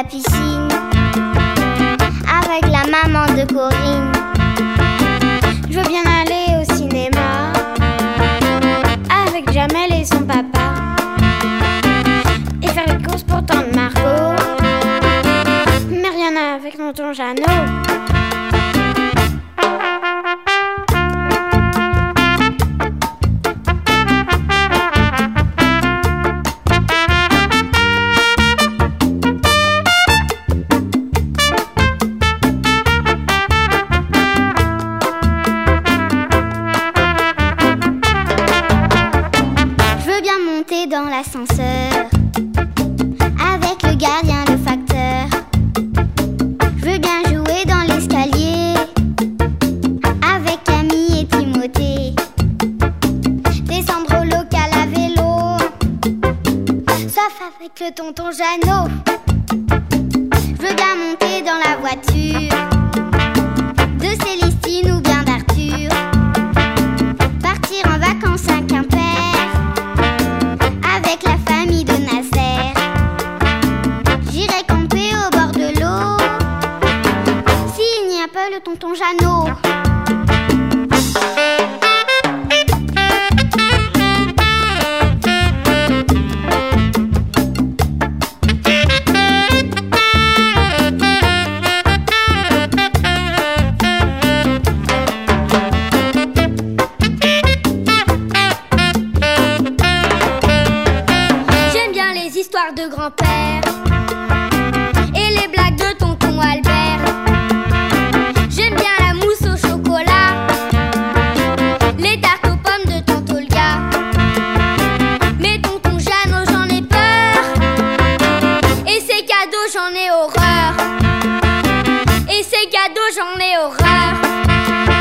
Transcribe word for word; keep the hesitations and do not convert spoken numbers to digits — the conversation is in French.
la piscine avec la maman de Corinne. Je veux bien aller au cinéma avec Jamel et son papa et faire les courses pour tante Margot, mais rien avec tonton Jeannot. Dans l'ascenseur avec le gardien, le facteur. Je veux bien jouer dans l'escalier avec Camille et Timothée. Descendre au local à vélo, sauf avec le tonton Jeannot. Je veux bien monter dans la voiture de Célestine ou bien d'Arthur, partir en vacances à Quimper avec la famille de Nasser. J'irai camper au bord de l'eau s'il n'y a pas le tonton Jeannot. De grand-père et les blagues de tonton Albert. J'aime bien la mousse au chocolat, les tartes aux pommes de tante Olga. Mais tonton Jeannot, j'en ai peur, et ses cadeaux, j'en ai horreur. Et ses cadeaux, j'en ai horreur.